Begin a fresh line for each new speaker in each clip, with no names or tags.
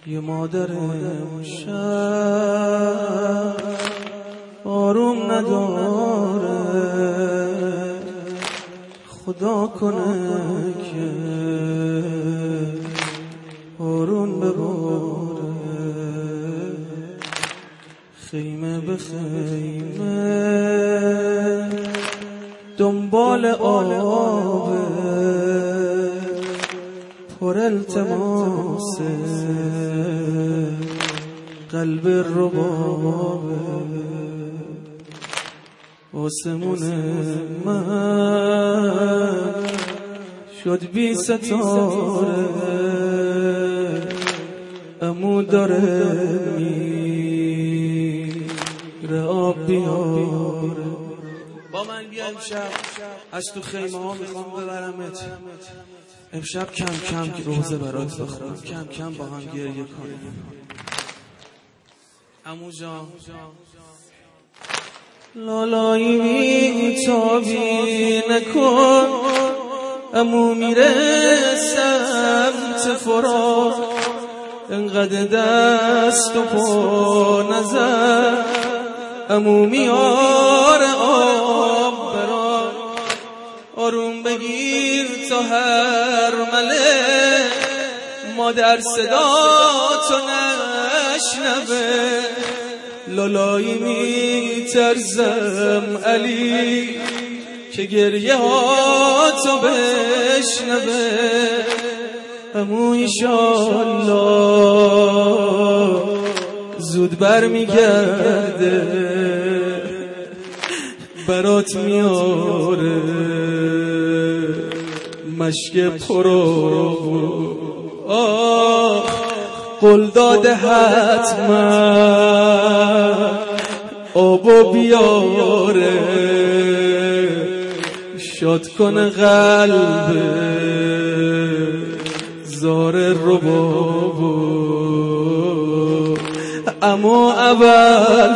یه مادر شب آروم نداره، خدا کنه که بارون بباره، خیمه به خیمه دنبال آبه، پر التماسه قلب ربابه، آسمون من شد بی ستاره، عمو داره میره آب بیاره. با من بیا امشب از تو خیمه ها میخوام ببرمت، امشب کم کم روزه برات بخورم، کم کم با هم گریه کنیم. عمو جان لالایی میتابی نکن، عمو میره سمت فرار، انقدر دست و پا نزد، عمو میاره آب برار، آروم بگیر تا هر مله مادر صدا تو نشنوه، لالایی میترزم علی که گریه ها تو بشنوه، عمو ایشالله زود بر میگرده، برات میاره مشک پرو، قول داده حتما آبو بیاره، شاد کنه قلب زار ربابو، عمو اول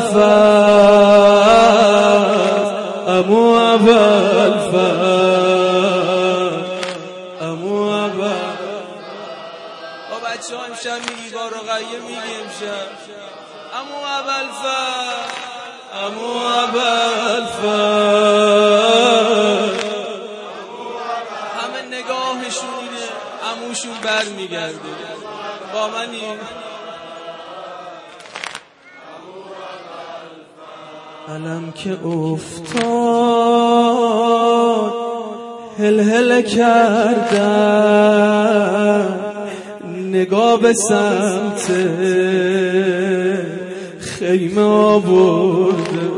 فصل، عمو اول فصل، عمو اول. با بچه ها امشب میگی با رقیه میگی امشب عمو اول فصل، عمو اول فصل، همه نگاهشون اینه عموشون بر میگرده. با منی علم که افتاد هل هل کردن، نگاه به سمت خیمه آورده،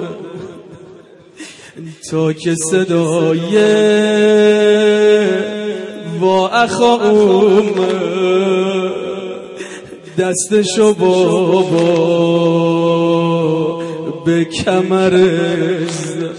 تا که صدای وا اخا اومد، دستشو بابا به کمرش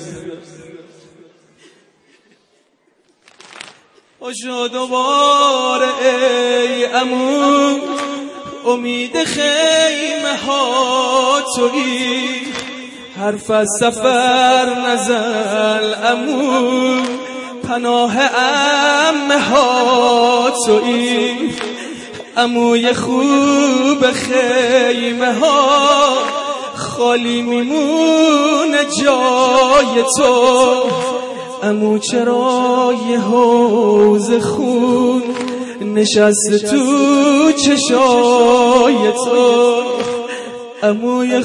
پاشو دوباره ای عمو، امید خیمه ها تویی، حرف از سفر نزل عمو، پناه عمه ها تویی، عموی خوب خیمه ها خالی میمونه جای تو، عمو چرا یه حوض خون نشسته تو چشای تو، عموی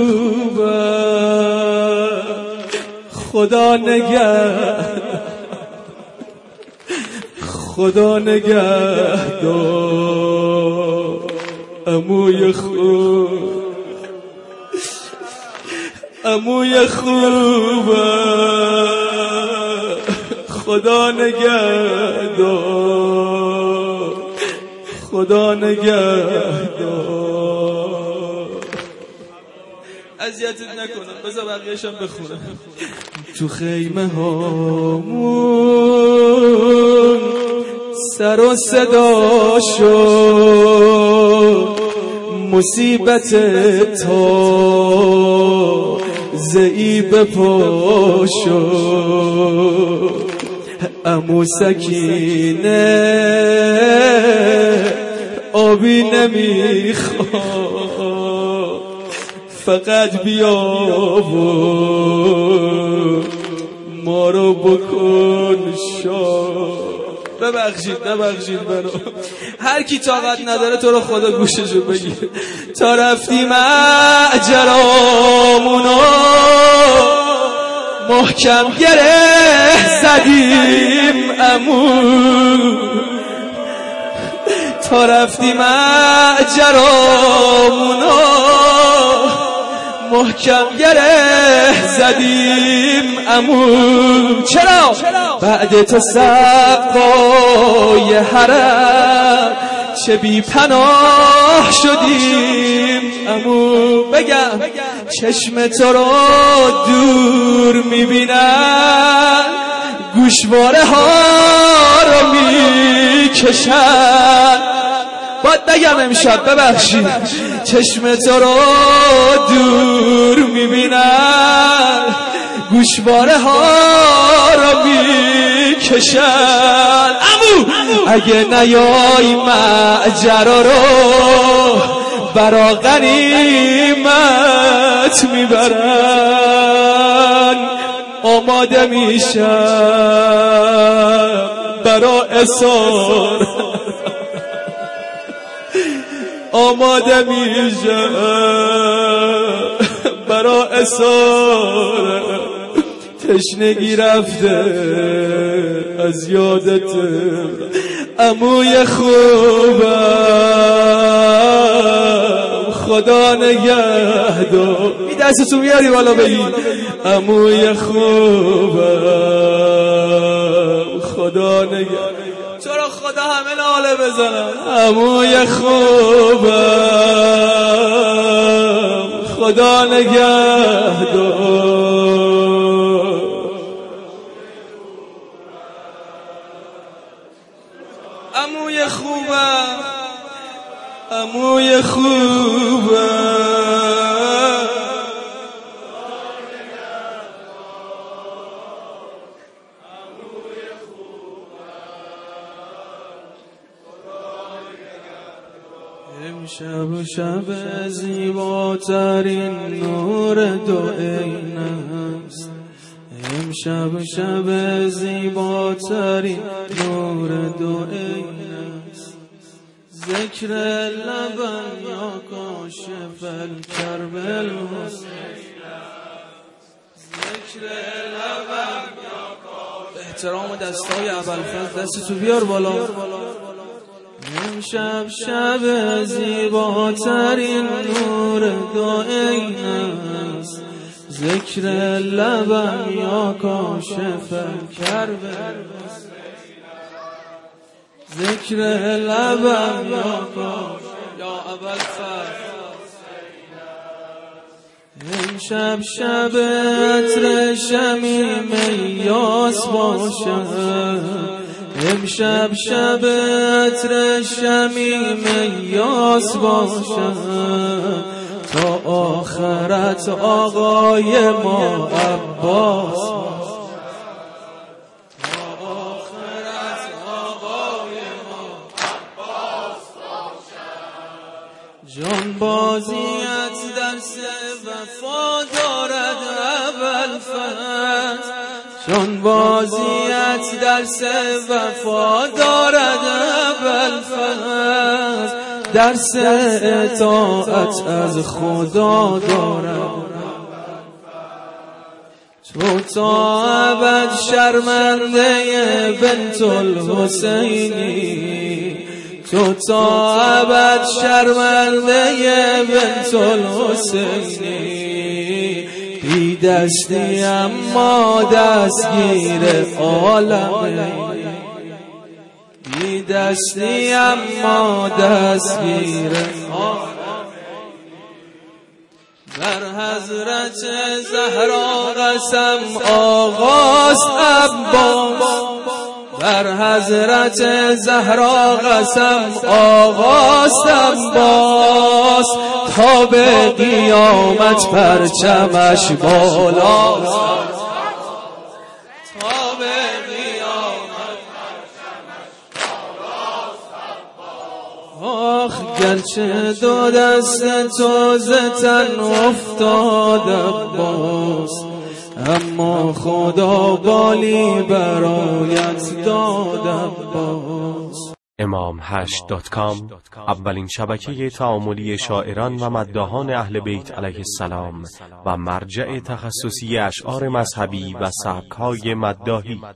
خوبه خدا نگهدار، خدا نگهدار، عموی خوب، عموی خوبه خدا نگهدار، خدا نگهدار. اذیتت نکنم بذار بقیه‌شم بخونم. تو خیمه هامون سر و صدا شد، مصیبت تا ضعیب پا شد، عمو سکینه آبی نمیخواد، فقط بیا و ما رو بکن شاد. ببخشید منو، هر کی طاقت نداره تو رو خدا گوششو بگیر. تا رفتیم اجرامونو محکم گره زدیم امو، تا رفتیم اجرامونو محکم گره زدیم امو. چرا؟ بعد تو سقای حرم چه بی پناه شدیم امو. بگم چشم تو رو دور میبینن، گوشواره ها رو میکشن. باید بگم امشب ببخشید، چشم تو رو دور میبینن، گوشواره ها رو میکشن. امو اگه نیای ماجرا رو برا غنیمت میبرن، آماده میشن برا اسار، آماده میشن برا اسار. تشنگی رفته از یادت عموی خوبم، خدا نگهدار. این دستتو میاری بالا بگی عموی خوبم، خدا نگهدار. تو رو خدا همه ناله بزنم عموی خوبم، خدا نگهدار. عموی خوبم، عموی خوبم. امشب شب زیباترین نور دو عین است، امشب شب زیباترین نور دو عین است. ذکر لبم یا کاشف الکرب الحسین، ذکر لبم یا کاشف. احترام دستای ابوالفضل، دستتو بیار بالا. امشب شب زیباترین نور دو عین است، ذکر لبم یا کاشف الکرب، ذکر لبم یا کاشف یا ابوالفضل. امشب شب عطر شمیم یاس باشد، امشب شب عطر شمیم یاس باشد، تا آخرت آقای ما عباس، تا آخرت آقای ما عباس باشد. جان بازیت درس وفا دارد ابوالفضل، جان بازیت درس وفا دارد ابوالفضل، درس اطاعت از خدا دارد. تو تا ابد شرمنده بنت الحسینی، تو تا ابد شرمنده بنت الحسینی. بی دستی اما دستگیر عالمه، بی دستی اما دستگیر عالمه. در حضرت زهرا قسم آغاز عباس، در حضرت زهرا قسم آغاز عباس، تا به قیامت پرچمش بالاست، تا به قیامت پرچمش بالاست. آخ گرچه دو دست تو ز تن افتاد عباس، اما خدا بالی برایت داد عباس.
imam8.com اولین شبکه تعاملی شاعران و مداحان اهل بیت علیه السلام و مرجع تخصصی اشعار مذهبی و سبک‌های مداحی.